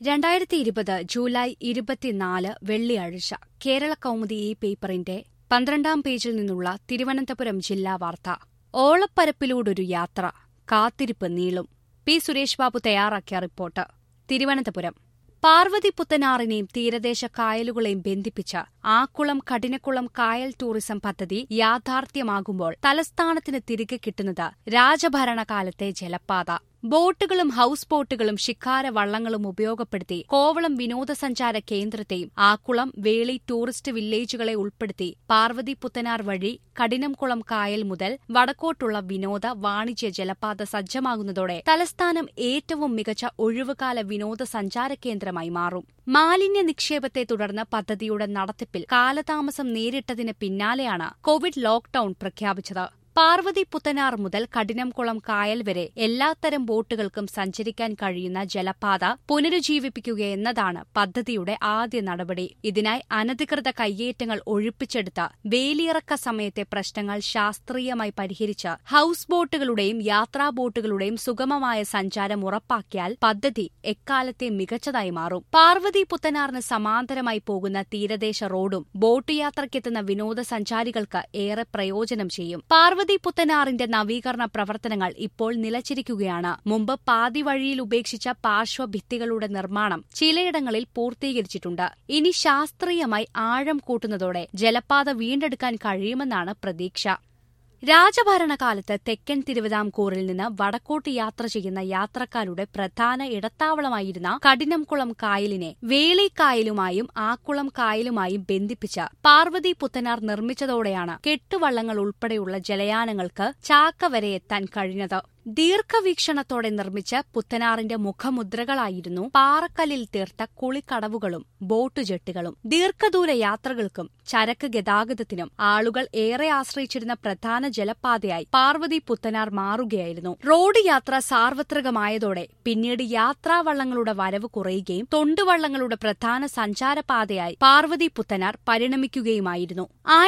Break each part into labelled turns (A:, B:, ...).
A: 2020 July 24 വെള്ളിയാഴ്ച കേരള കൗമുദി ഈ പേപ്പറിന്റെ 12-ാം പേജിൽ നിന്നുള്ള തിരുവനന്തപുരം ജില്ലാ വാർത്ത. ഓളപ്പരപ്പിലൂടൊരു യാത്ര, കാത്തിരിപ്പ് നീളും. പി സുരേഷ് ബാബു തയ്യാറാക്കിയ റിപ്പോർട്ട്. തിരുവനന്തപുരം. പാർവതി പുത്തനാറിനെയും തീരദേശ കായലുകളെയും ബന്ധിപ്പിച്ച് ആക്കുളം കഠിനക്കുളം കായൽ ടൂറിസം പദ്ധതി യാഥാർത്ഥ്യമാകുമ്പോൾ തലസ്ഥാനത്തിന് തിരികെ കിട്ടുന്നത് രാജഭരണകാലത്തെ ജലപാത. ബോട്ടുകളും ഹൌസ് ബോട്ടുകളും ശിഖാര വള്ളങ്ങളും ഉപയോഗപ്പെടുത്തി കോവളം വിനോദസഞ്ചാര കേന്ദ്രത്തെയും ആക്കുളം വേളി ടൂറിസ്റ്റ് വില്ലേജുകളെ ഉൾപ്പെടുത്തി പാർവതി പുത്തനാർ വഴി കഠിനംകുളം കായൽ മുതൽ വടക്കോട്ടുള്ള വിനോദ വാണിജ്യ ജലപാത സജ്ജമാകുന്നതോടെ തലസ്ഥാനം ഏറ്റവും മികച്ച ഒഴിവുകാല വിനോദസഞ്ചാര കേന്ദ്രമായി മാറും. മാലിന്യ നിക്ഷേപത്തെ തുടർന്ന് പദ്ധതിയുടെ നടത്തിപ്പിൽ കാലതാമസം നേരിട്ടതിന് പിന്നാലെയാണ് കോവിഡ് ലോക്ഡൌൺ പ്രഖ്യാപിച്ചത്. പാർവതി പുത്തനാർ മുതൽ കഠിനംകുളം കായൽ വരെ എല്ലാത്തരം ബോട്ടുകൾക്കും സഞ്ചരിക്കാൻ കഴിയുന്ന ജലപാത പുനരുജ്ജീവിപ്പിക്കുകയെന്നതാണ് പദ്ധതിയുടെ ആദ്യ നടപടി. ഇതിനായി അനധികൃത കയ്യേറ്റങ്ങൾ ഒഴിപ്പിച്ചെടുത്ത വേലിയിറക്ക സമയത്തെ പ്രശ്നങ്ങൾ ശാസ്ത്രീയമായി പരിഹരിച്ച് ഹൌസ് ബോട്ടുകളുടെയും യാത്രാ ബോട്ടുകളുടെയും സുഗമമായ സഞ്ചാരം ഉറപ്പാക്കിയാൽ പദ്ധതി എക്കാലത്തെ മികച്ചതായി മാറും. പാർവതി പുത്തനാറിന് സമാന്തരമായി പോകുന്ന തീരദേശ റോഡും ബോട്ട് യാത്രയ്ക്കെത്തുന്ന വിനോദസഞ്ചാരികൾക്ക് ഏറെ പ്രയോജനം ചെയ്യും. പാർവതി പുത്തനാറിന്റെ നവീകരണ പ്രവർത്തനങ്ങൾ ഇപ്പോൾ നിലച്ചിരിക്കുകയാണ്. മുമ്പ് പാതി വഴിയിൽ ഉപേക്ഷിച്ച പാർശ്വഭിത്തികളുടെ നിർമ്മാണം ചിലയിടങ്ങളിൽ പൂർത്തീകരിച്ചിട്ടുണ്ട്. ഇനി ശാസ്ത്രീയമായി ആഴം കൂട്ടുന്നതോടെ ജലപാത വീണ്ടെടുക്കാൻ കഴിയുമെന്നാണ് പ്രതീക്ഷ. രാജഭരണകാലത്ത് തെക്കൻ തിരുവിതാംകൂറിൽ നിന്ന് വടക്കോട്ട് യാത്ര ചെയ്യുന്ന യാത്രക്കാരുടെ പ്രധാന ഇടത്താവളമായിരുന്ന കഠിനംകുളം കായലിനെ വേളിക്കായലുമായും ആക്കുളം കായലുമായും ബന്ധിപ്പിച്ച് പാർവതി പുത്തനാർ നിർമ്മിച്ചതോടെയാണ് കെട്ടുവള്ളങ്ങൾ ഉൾപ്പെടെയുള്ള ജലയാനങ്ങൾക്ക് ചാക്ക വരെ എത്താൻ കഴിഞ്ഞത്. ദീർഘവീക്ഷണത്തോടെ നിർമ്മിച്ച പുത്തനാറിന്റെ മുഖമുദ്രകളായിരുന്നു പാറക്കല്ലിൽ തീർത്ത കുളിക്കടവുകളും ബോട്ടുജെട്ടികളും. ദീർഘദൂര യാത്രകൾക്കും ചരക്ക് ഗതാഗതത്തിനും ആളുകൾ ഏറെ ആശ്രയിച്ചിരുന്ന പ്രധാന ജലപാതയായി പാർവതി പുത്തനാർ മാറുകയായിരുന്നു. റോഡ് യാത്ര സാർവത്രികമായതോടെ പിന്നീട് യാത്രാവള്ളങ്ങളുടെ വരവ് കുറയുകയും തൊണ്ടുവള്ളങ്ങളുടെ പ്രധാന സഞ്ചാരപാതയായി പാർവതി പുത്തനാർ പരിണമിക്കുകയുമായിരുന്നു.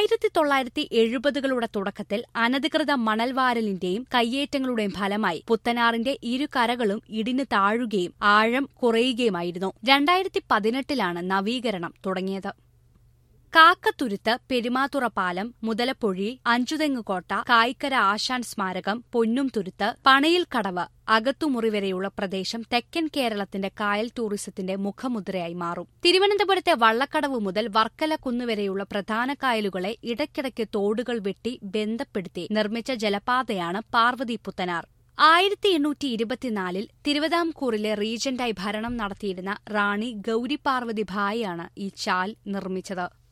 A: 1970കളുടെ തുടക്കത്തിൽ അനധികൃത മണൽവാരലിന്റെയും കയ്യേറ്റങ്ങളുടെയും ഫലമായി പുത്തനാറിന്റെ ഇരുകരകളും ഇടിഞ്ഞു താഴുകയും ആഴം കുറയുകയുമായിരുന്നു. 2018ലാണ് നവീകരണം തുടങ്ങിയത്. കാക്കത്തുരുത്ത്, പെരുമാതുറ പാലം, മുതലപ്പൊഴി, അഞ്ചുതെങ്ങുകോട്ട, കായ്ക്കര ആശാൻ സ്മാരകം, പൊന്നുംതുരുത്ത്, പണയിൽ കടവ്, അകത്തുമുറി വരെയുള്ള പ്രദേശം തെക്കൻ കേരളത്തിന്റെ കായൽ ടൂറിസത്തിന്റെ മുഖമുദ്രയായി മാറും. തിരുവനന്തപുരത്തെ വള്ളക്കടവ് മുതൽ വർക്കല കുന്നുവരെയുള്ള പ്രധാന കായലുകളെ ഇടയ്ക്കിടയ്ക്ക് തോടുകൾ വെട്ടി ബന്ധപ്പെടുത്തി നിർമ്മിച്ച ജലപാതയാണ് പാർവതി പുത്തനാർ. 1824 തിരുവിതാംകൂറിലെ റീജന്റായി ഭരണം നടത്തിയിരുന്ന റാണി ഗൌരി പാർവതി ഭായിയാണ് ഈ ചാൽ നിർമ്മിച്ചത്.